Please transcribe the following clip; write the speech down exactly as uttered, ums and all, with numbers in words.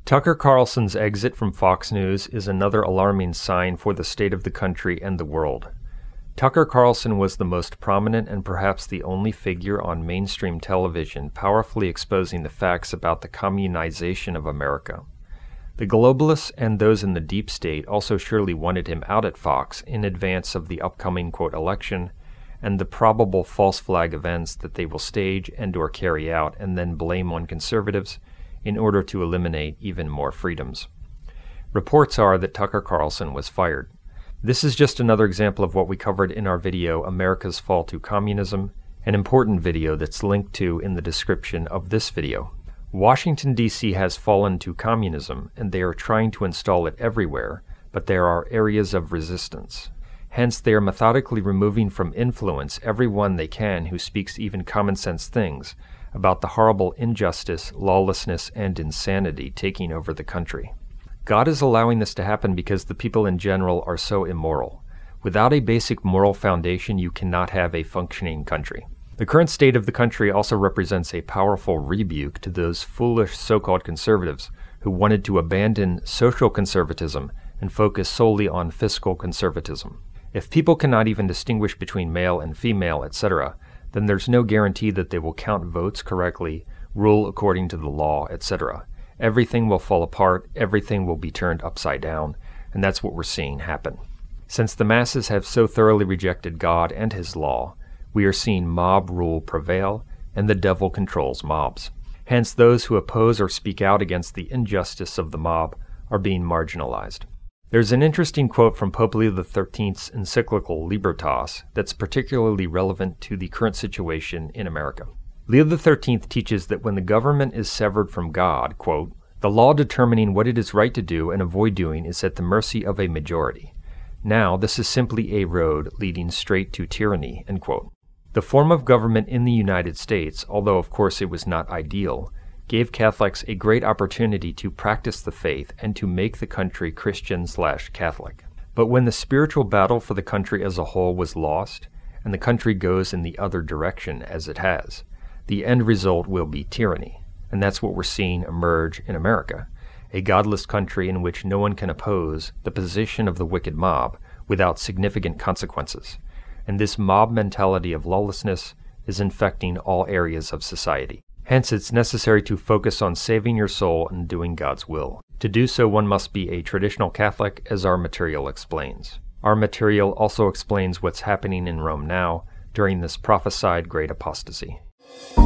Tucker Carlson's exit from Fox News is another alarming sign for the state of the country and the world. Tucker Carlson was the most prominent and perhaps the only figure on mainstream television powerfully exposing the facts about the communization of America. The globalists and those in the deep state also surely wanted him out at Fox in advance of the upcoming, quote, election and the probable false flag events that they will stage and or carry out and then blame on conservatives in order to eliminate even more freedoms. Reports are that Tucker Carlson was fired. This is just another example of what we covered in our video, America's Fall to Communism, an important video that's linked to in the description of this video. Washington, D C has fallen to communism, and they are trying to install it everywhere, but there are areas of resistance. Hence, they are methodically removing from influence everyone they can who speaks even common sense things about the horrible injustice, lawlessness, and insanity taking over the country. God is allowing this to happen because the people in general are so immoral. Without a basic moral foundation, you cannot have a functioning country. The current state of the country also represents a powerful rebuke to those foolish so-called conservatives who wanted to abandon social conservatism and focus solely on fiscal conservatism. If people cannot even distinguish between male and female, et cetera, then there's no guarantee that they will count votes correctly, rule according to the law, et cetera. Everything will fall apart, everything will be turned upside down, and that's what we're seeing happen. Since the masses have so thoroughly rejected God and His law, we are seeing mob rule prevail, and the devil controls mobs. Hence, those who oppose or speak out against the injustice of the mob are being marginalized. There's an interesting quote from Pope Leo the thirteenth's encyclical Libertas that's particularly relevant to the current situation in America. Leo the thirteenth teaches that when the government is severed from God, quote, the law determining what it is right to do and avoid doing is at the mercy of a majority. Now, this is simply a road leading straight to tyranny, end quote. The form of government in the United States, although of course it was not ideal, gave Catholics a great opportunity to practice the faith and to make the country Christian slash Catholic. But when the spiritual battle for the country as a whole was lost, and the country goes in the other direction as it has, the end result will be tyranny. And that's what we're seeing emerge in America, a godless country in which no one can oppose the position of the wicked mob without significant consequences. And this mob mentality of lawlessness is infecting all areas of society. Hence, it's necessary to focus on saving your soul and doing God's will. To do so, one must be a traditional Catholic, as our material explains. Our material also explains what's happening in Rome now during this prophesied great apostasy.